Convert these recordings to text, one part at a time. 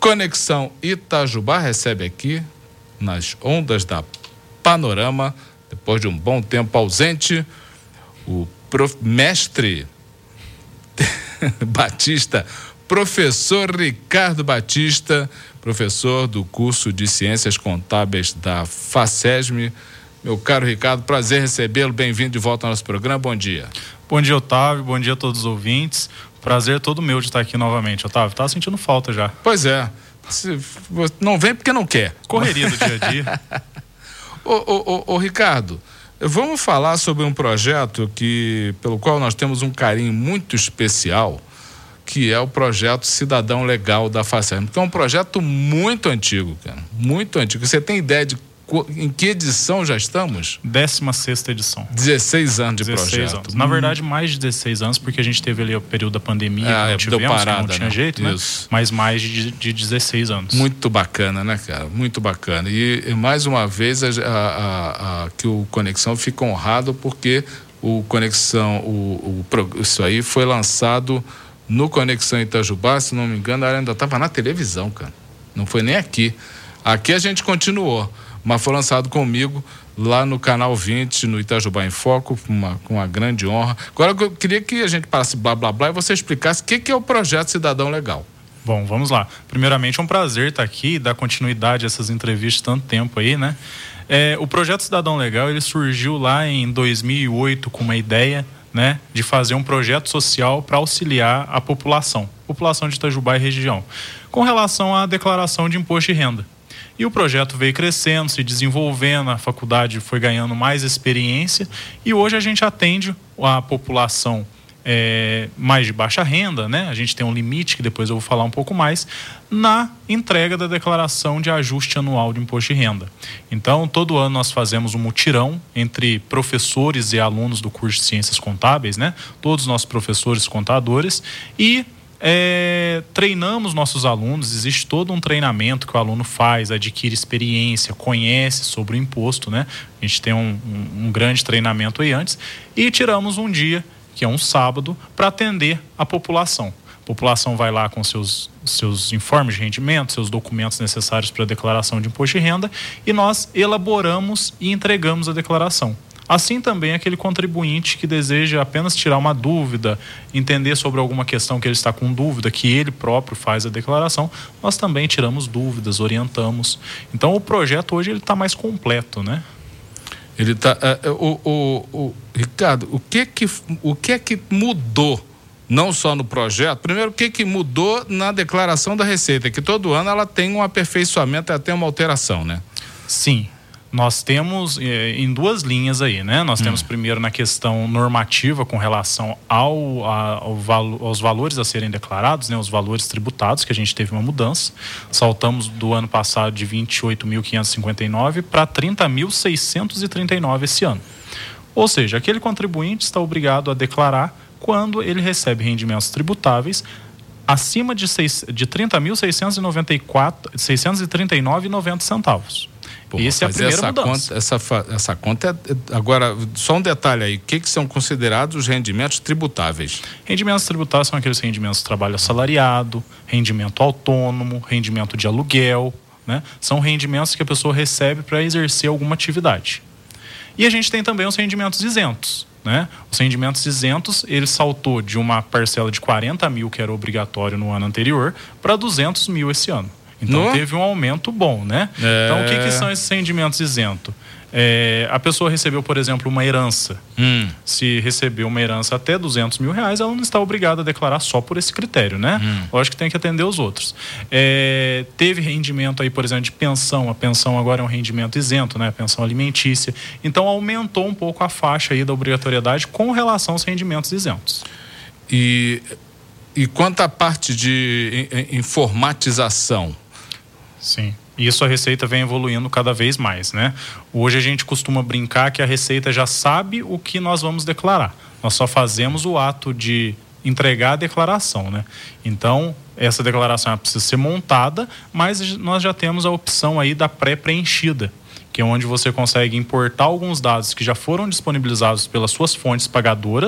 Conexão Itajubá recebe aqui, nas ondas da Panorama, depois de um bom tempo ausente, o mestre Batista, professor Ricardo Batista, professor do curso de Ciências Contábeis da FACESM. Meu caro Ricardo, prazer recebê-lo, bem-vindo de volta ao nosso programa, bom dia. Bom dia, Otávio, bom dia a todos os ouvintes, prazer todo meu de estar aqui novamente, Otávio, estava sentindo falta já. Pois é, não vem porque não quer. Correria do dia a dia. Ô Ricardo, vamos falar sobre um projeto pelo qual nós temos um carinho muito especial, que é o projeto Cidadão Legal da FACESM, que é um projeto muito antigo, cara, muito antigo. Você tem ideia de em que edição já estamos? 16ª edição. 16 anos de 16 projeto. Anos. Na verdade, mais de 16 anos, porque a gente teve ali o período da pandemia, que não tivemos, parada, que não tinha jeito, né? Mas mais de 16 anos. Muito bacana, né, cara? Muito bacana. E mais uma vez, que o Conexão fica honrado, porque o Conexão, isso aí foi lançado no Conexão Itajubá, se não me engano, ainda estava na televisão, cara. Não foi nem aqui. Aqui a gente continuou, mas foi lançado comigo lá no Canal 20, no Itajubá em Foco, com uma grande honra. Agora eu queria que a gente parasse blá blá blá e você explicasse o que é o projeto Cidadão Legal. Bom, vamos lá. Primeiramente é um prazer estar aqui e dar continuidade a essas entrevistas tanto tempo aí, né? O projeto Cidadão Legal, ele surgiu lá em 2008 com uma ideia, né, de fazer um projeto social para auxiliar a população de Itajubá e região, com relação à declaração de imposto de renda. E o projeto veio crescendo, se desenvolvendo, a faculdade foi ganhando mais experiência e hoje a gente atende a população mais de baixa renda, né? A gente tem um limite, que depois eu vou falar um pouco mais, na entrega da declaração de ajuste anual de imposto de renda. Então, todo ano nós fazemos um mutirão entre professores e alunos do curso de Ciências Contábeis, né? Todos os nossos professores contadores e treinamos nossos alunos. Existe todo um treinamento que o aluno faz, adquire experiência, conhece sobre o imposto, né? A gente tem um grande treinamento aí antes e tiramos um dia, que é um sábado, para atender a população. A população vai lá com seus informes de rendimento, seus documentos necessários para a declaração de imposto de renda e nós elaboramos e entregamos a declaração. Assim também aquele contribuinte que deseja apenas tirar uma dúvida, entender sobre alguma questão que ele está com dúvida, que ele próprio faz a declaração, nós também tiramos dúvidas, orientamos. Então o projeto hoje ele está mais completo, né? Ele está... Ricardo, o que é que mudou, não só no projeto? Primeiro, o que é que mudou na declaração da Receita? Que todo ano ela tem um aperfeiçoamento, até uma alteração, né? Sim. Nós temos em duas linhas aí, né? Nós temos primeiro na questão normativa com relação aos valores a serem declarados, né? Os valores tributados, que a gente teve uma mudança. Saltamos do ano passado de 28.559 para 30.639 esse ano. Ou seja, aquele contribuinte está obrigado a declarar quando ele recebe rendimentos tributáveis acima de 30.639,90 centavos. Pô, essa é a primeira mudança. Essa conta agora, só um detalhe aí, o que são considerados os rendimentos tributáveis? Rendimentos tributáveis são aqueles rendimentos de trabalho assalariado, rendimento autônomo, rendimento de aluguel, né? São rendimentos que a pessoa recebe para exercer alguma atividade. E a gente tem também os rendimentos isentos, né? Os rendimentos isentos, ele saltou de uma parcela de 40 mil, que era obrigatório no ano anterior, para 200 mil esse ano. Então teve um aumento bom, né? Então o que são esses rendimentos isentos? A pessoa recebeu, por exemplo, uma herança. Se recebeu uma herança até R$200 mil, ela não está obrigada a declarar só por esse critério, né? Lógico que tem que atender os outros. Teve rendimento aí, por exemplo, de pensão. A pensão agora é um rendimento isento, né? A pensão alimentícia. Então aumentou um pouco a faixa aí da obrigatoriedade com relação aos rendimentos isentos. E quanto à parte de informatização? Sim, isso a Receita vem evoluindo cada vez mais, né? Hoje a gente costuma brincar que a Receita já sabe o que nós vamos declarar. Nós só fazemos o ato de entregar a declaração, né? Então, essa declaração precisa ser montada, mas nós já temos a opção aí da pré-preenchida, que é onde você consegue importar alguns dados que já foram disponibilizados pelas suas fontes pagadoras,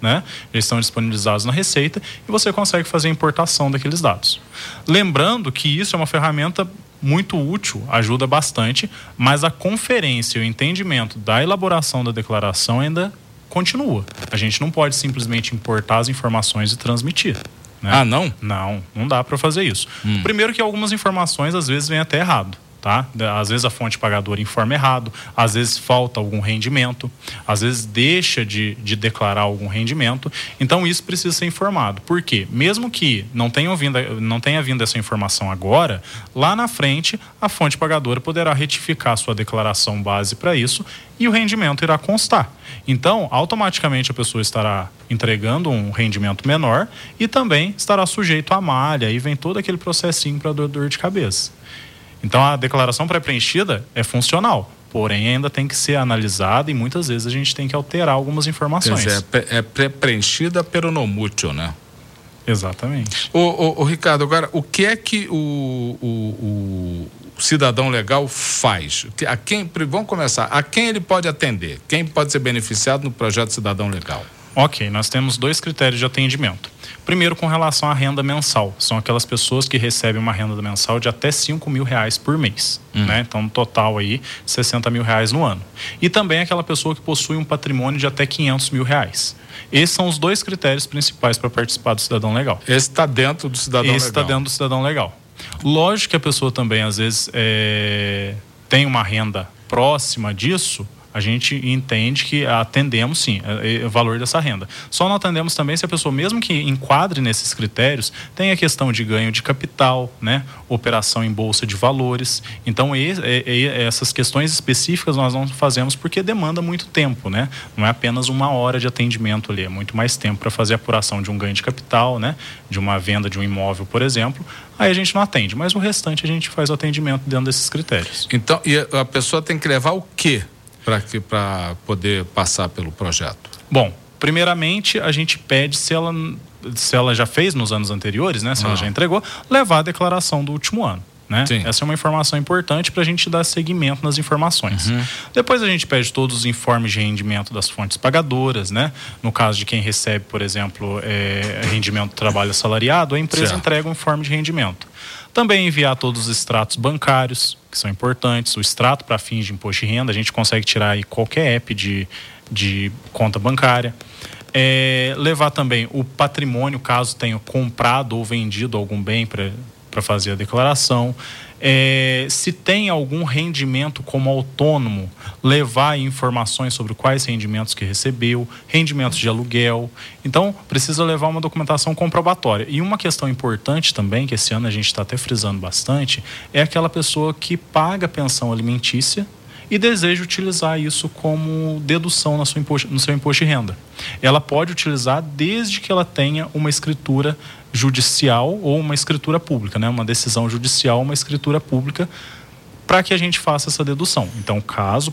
né? Eles estão disponibilizados na Receita e você consegue fazer a importação daqueles dados. Lembrando que isso é uma ferramenta muito útil, ajuda bastante, mas a conferência e o entendimento da elaboração da declaração ainda continua. A gente não pode simplesmente importar as informações e transmitir, né? Ah, não? Não dá para fazer isso. Primeiro que algumas informações às vezes vêm até errado. Tá? Às vezes a fonte pagadora informa errado, às vezes falta algum rendimento, às vezes deixa de declarar algum rendimento. Então isso precisa ser informado. Por quê? Mesmo que não tenha vindo essa informação agora, lá na frente a fonte pagadora poderá retificar sua declaração base para isso e o rendimento irá constar. Então, automaticamente a pessoa estará entregando um rendimento menor e também estará sujeito à malha, e vem todo aquele processinho para dor de cabeça. Então, a declaração pré-preenchida é funcional, porém ainda tem que ser analisada e muitas vezes a gente tem que alterar algumas informações. Quer dizer, é pré-preenchida pero não mútil, né? Exatamente. Ô, Ricardo, agora, o que é que o cidadão legal faz? Vamos começar. A quem ele pode atender? Quem pode ser beneficiado no projeto Cidadão Legal? Ok, nós temos 2 critérios de atendimento. Primeiro, com relação à renda mensal. São aquelas pessoas que recebem uma renda mensal de até R$5.000 por mês. Né? Então, no total aí, R$60.000 no ano. E também aquela pessoa que possui um patrimônio de até R$500.000. Esses são os 2 critérios principais para participar do Cidadão Legal. Esse está dentro do Cidadão Legal. Esse está dentro do Cidadão Legal. Lógico que a pessoa também, às vezes, tem uma renda próxima disso. A gente entende que atendemos, sim, o valor dessa renda. Só não atendemos também se a pessoa, mesmo que enquadre nesses critérios, tem a questão de ganho de capital, né? Operação em bolsa de valores. Então, essas questões específicas nós não fazemos porque demanda muito tempo, né? Não é apenas 1 hora de atendimento ali, é muito mais tempo para fazer a apuração de um ganho de capital, né? De uma venda de um imóvel, por exemplo. Aí a gente não atende, mas o restante a gente faz o atendimento dentro desses critérios. Então, e a pessoa tem que levar o quê para poder passar pelo projeto? Bom, primeiramente a gente pede, se ela já fez nos anos anteriores, né? Se ela já entregou, levar a declaração do último ano. Né? Essa é uma informação importante para a gente dar seguimento nas informações. Depois a gente pede todos os informes de rendimento das fontes pagadoras, né? No caso de quem recebe, por exemplo, rendimento do trabalho assalariado, a empresa entrega um informe de rendimento. Também enviar todos os extratos bancários, que são importantes, o extrato para fins de imposto de renda, a gente consegue tirar aí qualquer app de conta bancária. Levar também o patrimônio, caso tenha comprado ou vendido algum bem para fazer a declaração. Se tem algum rendimento como autônomo, levar informações sobre quais rendimentos que recebeu, rendimentos de aluguel. Então, precisa levar uma documentação comprobatória. E uma questão importante também, que esse ano a gente está até frisando bastante, é aquela pessoa que paga pensão alimentícia e deseja utilizar isso como dedução no seu imposto de renda. Ela pode utilizar desde que ela tenha uma escritura judicial ou uma escritura pública, né? Uma decisão judicial, uma escritura pública, para que a gente faça essa dedução. Então, caso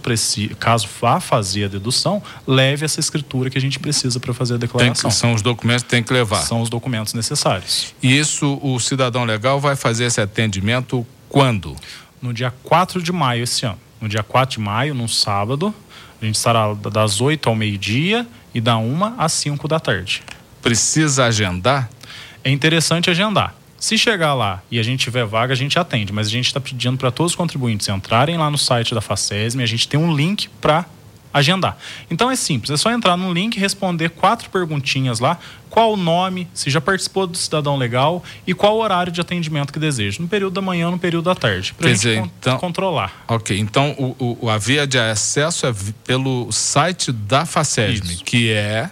vá fazer a dedução, leve essa escritura que a gente precisa para fazer a declaração. São os documentos que tem que levar. São os documentos necessários. E isso, o Cidadão Legal vai fazer esse atendimento quando? No dia 4 de maio esse ano. No dia 4 de maio, num sábado, a gente estará das 8 ao meio-dia e da 1 às 5 da tarde. Precisa agendar? É interessante agendar. Se chegar lá e a gente tiver vaga, a gente atende, mas a gente está pedindo para todos os contribuintes entrarem lá no site da Facesm, a gente tem um link para agendar. Então é simples, é só entrar no link e responder 4 perguntinhas lá, qual o nome, se já participou do Cidadão Legal e qual o horário de atendimento que deseja, no período da manhã ou no período da tarde, para a gente controlar. Ok, então a via de acesso é pelo site da Facesm, que é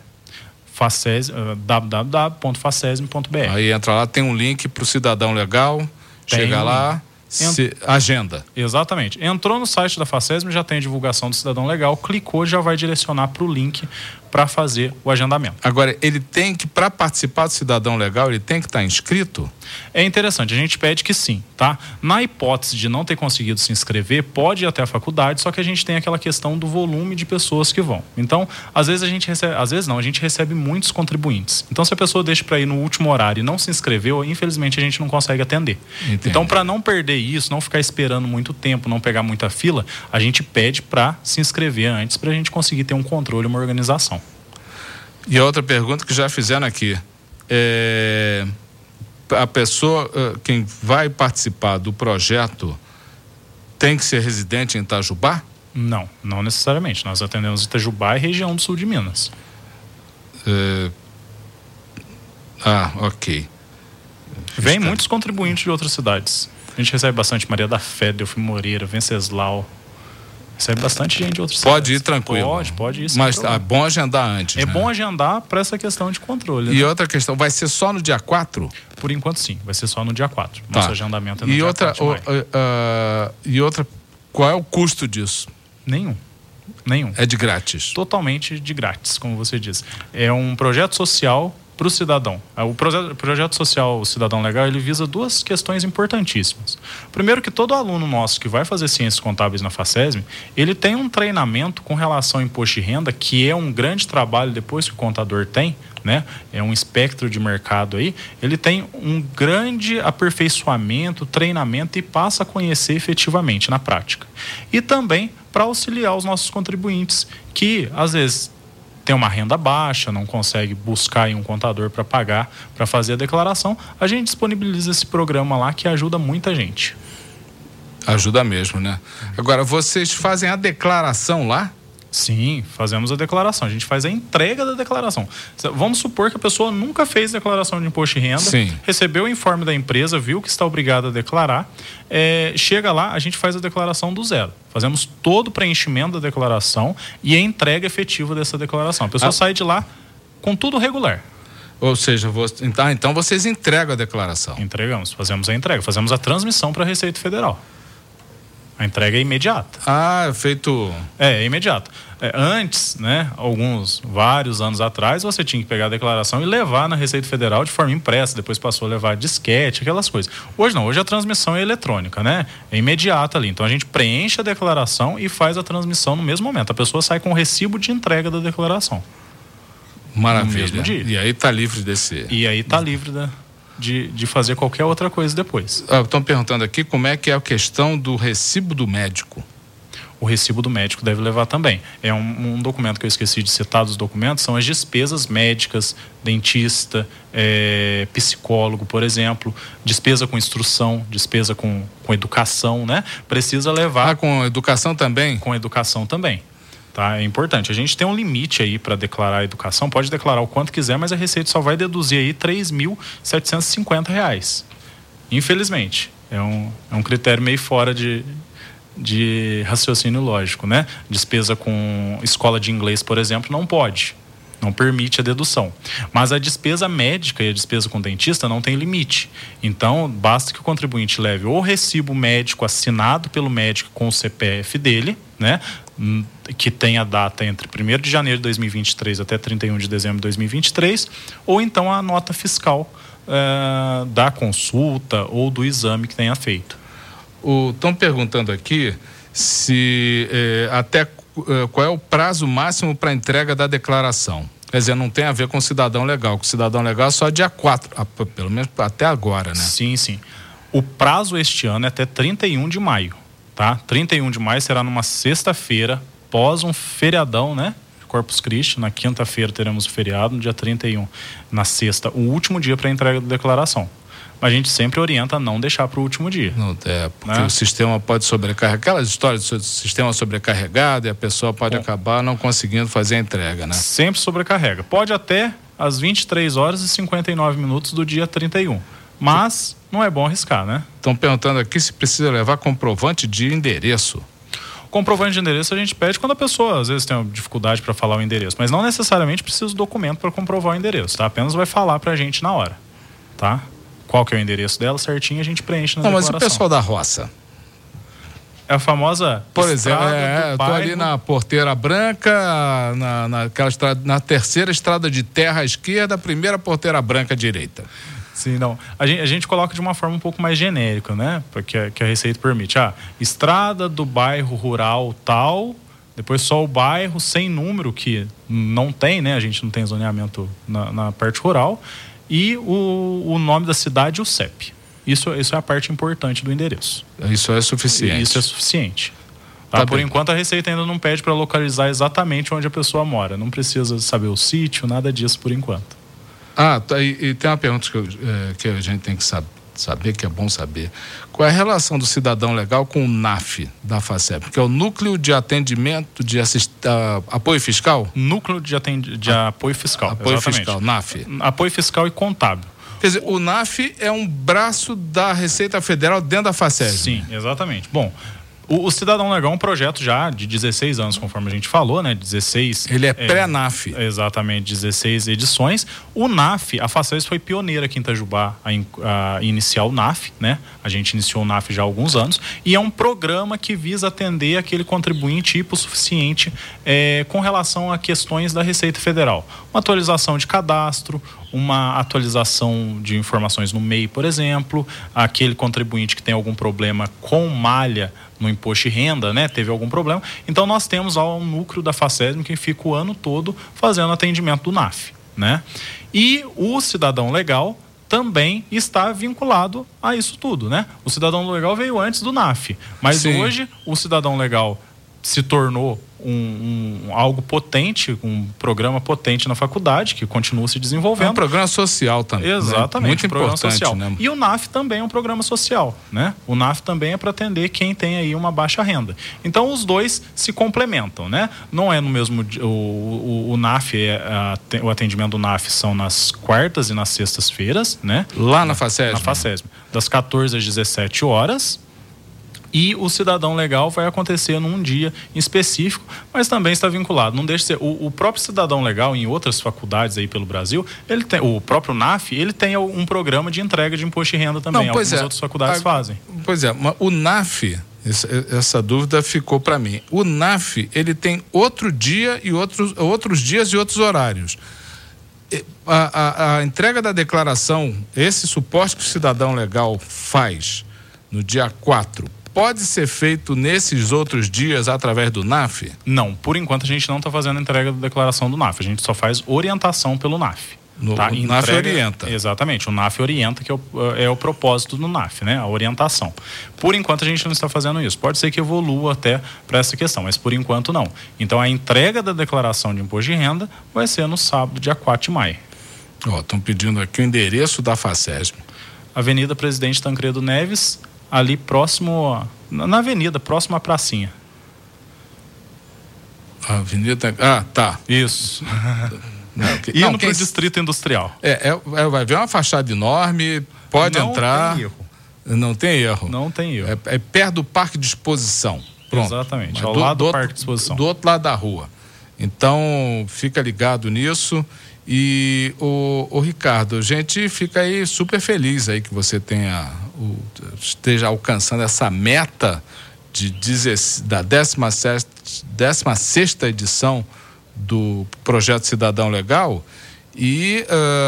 www.facesm.br. Aí entra lá, tem um link para o Cidadão Legal, chega lá, agenda. Exatamente. Entrou no site da Facesm, já tem a divulgação do Cidadão Legal, clicou, já vai direcionar para o link para fazer o agendamento. Agora, ele tem que, para participar do Cidadão Legal, ele tem que estar inscrito? É interessante, a gente pede que sim, tá? Na hipótese de não ter conseguido se inscrever, pode ir até a faculdade, só que a gente tem aquela questão do volume de pessoas que vão. Então, às vezes a gente recebe muitos contribuintes. Então, se a pessoa deixa para ir no último horário e não se inscreveu, infelizmente a gente não consegue atender. Entendi. Então, para não perder isso, não ficar esperando muito tempo, não pegar muita fila, a gente pede para se inscrever antes, para a gente conseguir ter um controle, uma organização. E a outra pergunta que já fizeram aqui, a pessoa, quem vai participar do projeto, tem que ser residente em Itajubá? Não necessariamente. Nós atendemos Itajubá e região do sul de Minas. Ok. Vem muitos contribuintes de outras cidades. A gente recebe bastante Maria da Fé, Delfim Moreira, Venceslau. Recebe bastante gente de outras cidades. Pode ir tranquilo. Pode ir. Mas é bom agendar antes. É bom agendar para essa questão de controle. E outra questão, vai ser só no dia 4? Por enquanto, sim. Vai ser só no dia 4. Tá. Nosso agendamento é no dia 4 de maio. E outra, qual é o custo disso? Nenhum. É de grátis? Totalmente de grátis, como você disse. É um projeto social para o cidadão. O projeto social Cidadão Legal, ele visa duas questões importantíssimas. Primeiro, que todo aluno nosso que vai fazer ciências contábeis na FACESM, ele tem um treinamento com relação ao imposto de renda, que é um grande trabalho depois que o contador tem, né? É um espectro de mercado aí. Ele tem um grande aperfeiçoamento, treinamento e passa a conhecer efetivamente na prática. E também para auxiliar os nossos contribuintes que, às vezes, tem uma renda baixa, não consegue buscar em um contador para pagar, para fazer a declaração, a gente disponibiliza esse programa lá que ajuda muita gente. Ajuda mesmo, né? Agora, vocês fazem a declaração lá? Sim, fazemos a declaração. A gente faz a entrega da declaração. Vamos supor que a pessoa nunca fez declaração de imposto de renda, sim, recebeu o informe da empresa, viu que está obrigada a declarar, chega lá, a gente faz a declaração do zero. Fazemos todo o preenchimento da declaração e a entrega efetiva dessa declaração. A pessoa sai de lá com tudo regular. Ou seja, então vocês entregam a declaração? Entregamos, fazemos a entrega, fazemos a transmissão para a Receita Federal. A entrega é imediata. Feito... É imediato. Antes, né, vários anos atrás, você tinha que pegar a declaração e levar na Receita Federal de forma impressa, depois passou a levar disquete, aquelas coisas. Hoje não, hoje a transmissão é eletrônica, né? É imediata ali. Então a gente preenche a declaração e faz a transmissão no mesmo momento. A pessoa sai com o recibo de entrega da declaração. Maravilha. No mesmo dia. E aí está livre desse... E aí está livre de fazer qualquer outra coisa depois. Estão perguntando aqui como é que é a questão do recibo do médico. O recibo do médico deve levar também. É um documento que eu esqueci de citar dos documentos, são as despesas médicas, dentista, psicólogo, por exemplo, despesa com instrução, despesa com educação, né? Precisa levar... com educação também? Com educação também. Tá? É importante. A gente tem um limite aí para declarar a educação, pode declarar o quanto quiser, mas a Receita só vai deduzir aí R$3.750. Infelizmente. É um critério meio fora de raciocínio lógico, né? Despesa com escola de inglês, por exemplo, não pode. Não permite a dedução. Mas a despesa médica e a despesa com dentista não tem limite. Então, basta que o contribuinte leve o recibo médico assinado pelo médico com o CPF dele, né? Que tem a data entre 1º de janeiro de 2023 até 31 de dezembro de 2023, ou então a nota fiscal da consulta ou do exame que tenha feito. Estão perguntando aqui qual é o prazo máximo para entrega da declaração. Quer dizer, não tem a ver com cidadão legal. Com cidadão legal é só dia 4, pelo menos até agora, né? Sim. O prazo este ano é até 31 de maio. Tá? 31 de maio será numa sexta-feira, pós um feriadão, né? Corpus Christi. Na quinta-feira teremos o feriado, no dia 31. Na sexta, o último dia para a entrega da declaração. Mas a gente sempre orienta a não deixar para o último dia. Porque o sistema pode sobrecarregar. Aquelas histórias do sistema sobrecarregado e a pessoa pode acabar não conseguindo fazer a entrega, né? Sempre sobrecarrega. Pode até às 23h59 do dia 31. Mas não é bom arriscar, né? Estão perguntando aqui se precisa levar comprovante de endereço. Comprovante de endereço a gente pede quando a pessoa às vezes tem uma dificuldade para falar o endereço, mas não necessariamente precisa do documento para comprovar o endereço, tá? Apenas vai falar para a gente na hora, tá? Qual que é o endereço dela certinho, a gente preenche na declaração. Mas o pessoal da roça? É a famosa... Por exemplo, estou ali na Porteira Branca, naquela estrada, na terceira estrada de terra à esquerda, a primeira Porteira Branca à direita. Sim, não. A gente coloca de uma forma um pouco mais genérica, né? Porque que a Receita permite. Estrada do bairro rural tal, depois só o bairro sem número, que não tem, né? A gente não tem zoneamento na parte rural. E o nome da cidade e o CEP. Isso é a parte importante do endereço. Isso é suficiente. Isso é suficiente. Tá? Por enquanto a Receita ainda não pede para localizar exatamente onde a pessoa mora. Não precisa saber o sítio, nada disso por enquanto. E tem uma pergunta que a gente tem que saber, que é bom saber. Qual é a relação do cidadão legal com o NAF da FACEP? Que é o Núcleo de Atendimento de Apoio Fiscal? Núcleo de Apoio Fiscal. Apoio exatamente. Fiscal, NAF. Apoio Fiscal e Contábil. Quer dizer, o NAF é um braço da Receita Federal dentro da FACEP. Sim, exatamente. Bom, o Cidadão Legal é um projeto já de 16 anos, conforme a gente falou, né? 16. Ele é pré-NAF. Exatamente, 16 edições. O NAF, a FACEP foi pioneira aqui em Itajubá a iniciar o NAF, né? A gente iniciou o NAF já há alguns anos. E é um programa que visa atender aquele contribuinte hipossuficiente com relação a questões da Receita Federal. Uma atualização de cadastro, uma atualização de informações no MEI, por exemplo, aquele contribuinte que tem algum problema com malha no imposto de renda, né? Teve algum problema. Então nós temos lá um núcleo da FACESM que fica o ano todo fazendo atendimento do NAF, né? E o cidadão legal também está vinculado a isso tudo, né? O cidadão legal veio antes do NAF, mas Sim. Hoje o cidadão legal se tornou algo potente, um programa potente na faculdade, que continua se desenvolvendo. É um programa social também. Exatamente, né? Muito um programa importante, social. Né? E o NAF também é um programa social, né? O NAF também é para atender quem tem aí uma baixa renda. Então os dois se complementam, né? Não é no mesmo... O NAF, o atendimento do NAF são nas quartas e nas sextas-feiras, né? Lá na FACESM. Na FACESM. Das 14 às 17 horas. E o cidadão legal vai acontecer num dia específico, mas também está vinculado. Não deixa de ser. O próprio cidadão legal, em outras faculdades aí pelo Brasil, ele tem, o próprio NAF, ele tem um programa de entrega de imposto de renda também. Algumas outras faculdades fazem. Pois é, mas o NAF, essa dúvida ficou para mim. O NAF, ele tem outro dia e outros dias e outros horários. A entrega da declaração, esse suporte que o cidadão legal faz no dia 4, pode ser feito nesses outros dias através do NAF? Não, por enquanto a gente não está fazendo a entrega da declaração do NAF, a gente só faz orientação pelo NAF. Tá? O NAF orienta. Exatamente, o NAF orienta, que é o propósito do NAF, né? A orientação. Por enquanto a gente não está fazendo isso. Pode ser que evolua até para essa questão, mas por enquanto não. Então a entrega da declaração de imposto de renda vai ser no sábado, dia 4 de maio. Estão pedindo aqui o endereço da FACESM. Avenida Presidente Tancredo Neves, ali próximo, na avenida, próximo à pracinha. Avenida... tá. Isso. Indo para o Distrito Industrial. Vai ver uma fachada enorme, pode entrar. Não tem erro. Não tem erro. É perto do Parque de Exposição. Pronto. Exatamente, ao lado do Parque de Exposição. Do outro lado da rua. Então, fica ligado nisso. E o Ricardo, a gente fica aí super feliz aí que você esteja alcançando essa meta da 16ª edição do Projeto Cidadão Legal e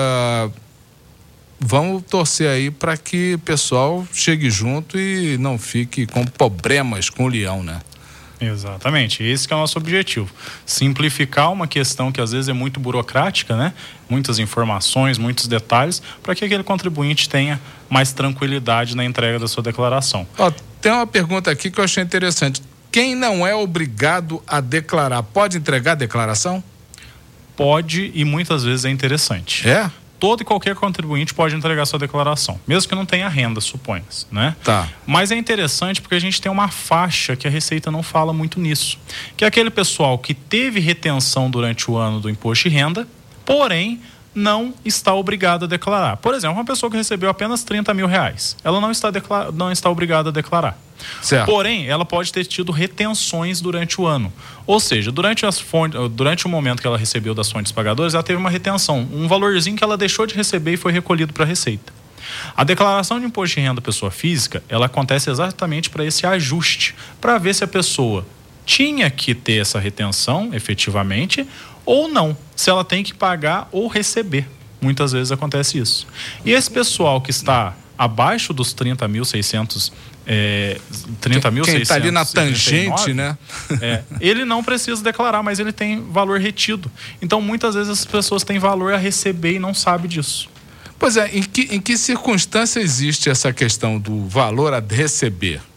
vamos torcer aí para que o pessoal chegue junto e não fique com problemas com o leão, né? Exatamente, esse que é o nosso objetivo. Simplificar uma questão que às vezes é muito burocrática, né? Muitas informações, muitos detalhes, para que aquele contribuinte tenha mais tranquilidade na entrega da sua declaração. Tem uma pergunta aqui que eu achei interessante. Quem não é obrigado a declarar, pode entregar a declaração? Pode, e muitas vezes é interessante. Todo e qualquer contribuinte pode entregar sua declaração, mesmo que não tenha renda, suponha-se, né? Tá. Mas é interessante porque a gente tem uma faixa que a Receita não fala muito nisso, que é aquele pessoal que teve retenção durante o ano do imposto de renda, porém não está obrigado a declarar. Por exemplo, uma pessoa que recebeu apenas R$30 mil, ela não está obrigada a declarar. Certo. Porém, ela pode ter tido retenções durante o ano. Ou seja, durante o momento que ela recebeu das fontes pagadoras, ela teve uma retenção, um valorzinho que ela deixou de receber e foi recolhido para a Receita. A declaração de imposto de renda pessoa física, ela acontece exatamente para esse ajuste, para ver se a pessoa tinha que ter essa retenção efetivamente ou não, se ela tem que pagar ou receber. Muitas vezes acontece isso. E esse pessoal que está abaixo dos 30.600, quem está ali na tangente, né? Ele não precisa declarar, mas ele tem valor retido. Então, muitas vezes as pessoas têm valor a receber e não sabem disso. Pois é, em que circunstância existe essa questão do valor a receber?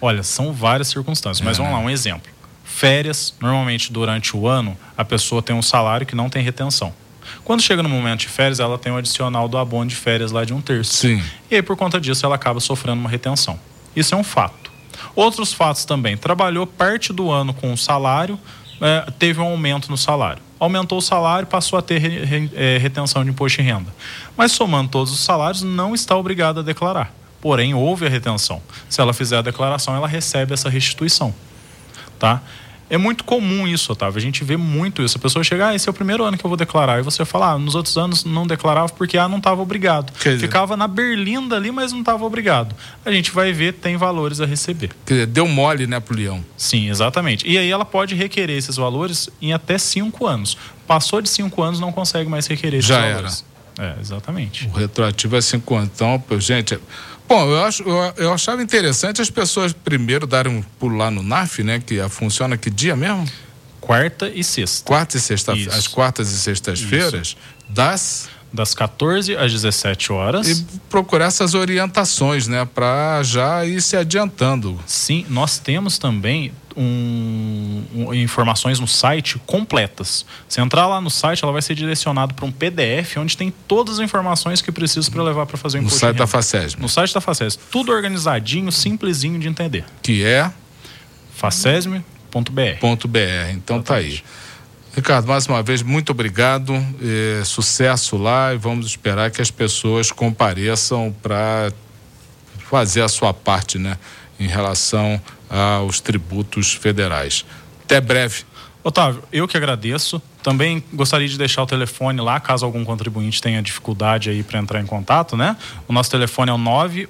Olha, são várias circunstâncias, mas vamos lá, um exemplo. Férias, normalmente durante o ano, a pessoa tem um salário que não tem retenção. Quando chega no momento de férias, ela tem o adicional do abono de férias lá de 1/3. Sim. E aí, por conta disso, ela acaba sofrendo uma retenção. Isso é um fato. Outros fatos também. Trabalhou parte do ano com o salário, teve um aumento no salário. Aumentou o salário, passou a ter retenção de imposto de renda. Mas somando todos os salários, não está obrigada a declarar. Porém, houve a retenção. Se ela fizer a declaração, ela recebe essa restituição. Tá? É muito comum isso, Otávio. A gente vê muito isso. A pessoa chega, esse é o primeiro ano que eu vou declarar. E você fala, nos outros anos não declarava porque não estava obrigado. Ficava na berlinda ali, mas não estava obrigado. A gente vai ver, tem valores a receber. Quer dizer, deu mole, né, pro leão? Sim, exatamente. E aí ela pode requerer esses valores em até 5 anos. Passou de 5 anos, não consegue mais requerer esses valores. Já era. Exatamente. O retroativo é 5 anos. Então, gente... Bom, eu achava interessante as pessoas primeiro darem um pulo lá no NAF, né? Que funciona que dia mesmo? Quarta e sexta. Quarta e sexta. As quartas e sextas-feiras, das 14 às 17 horas. E procurar essas orientações, né? Para já ir se adiantando. Sim, nós temos também informações no site completas. Se entrar lá no site, ela vai ser direcionada para um PDF onde tem todas as informações que precisa para levar para fazer o imposto. No site da FACESM. No site da FACESM. Tudo organizadinho, simplesinho de entender. Que é? facesm.br. Então tá aí. Ricardo, mais uma vez, muito obrigado, sucesso lá, e vamos esperar que as pessoas compareçam para fazer a sua parte, né, em relação aos tributos federais. Até breve. Otávio, eu que agradeço. Também gostaria de deixar o telefone lá, caso algum contribuinte tenha dificuldade aí para entrar em contato, né? O nosso telefone é o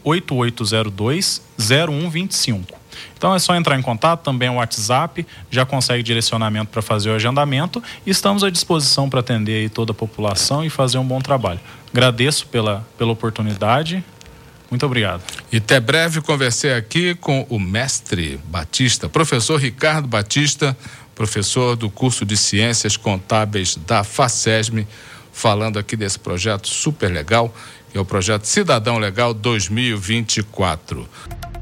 98802-0125. Então é só entrar em contato, também o WhatsApp, já consegue direcionamento para fazer o agendamento e estamos à disposição para atender aí toda a população e fazer um bom trabalho. Agradeço pela oportunidade. Muito obrigado. E até breve, conversei aqui com o mestre Batista, professor Ricardo Batista, professor do curso de Ciências Contábeis da FACESM, falando aqui desse projeto super legal, que é o projeto Cidadão Legal 2024.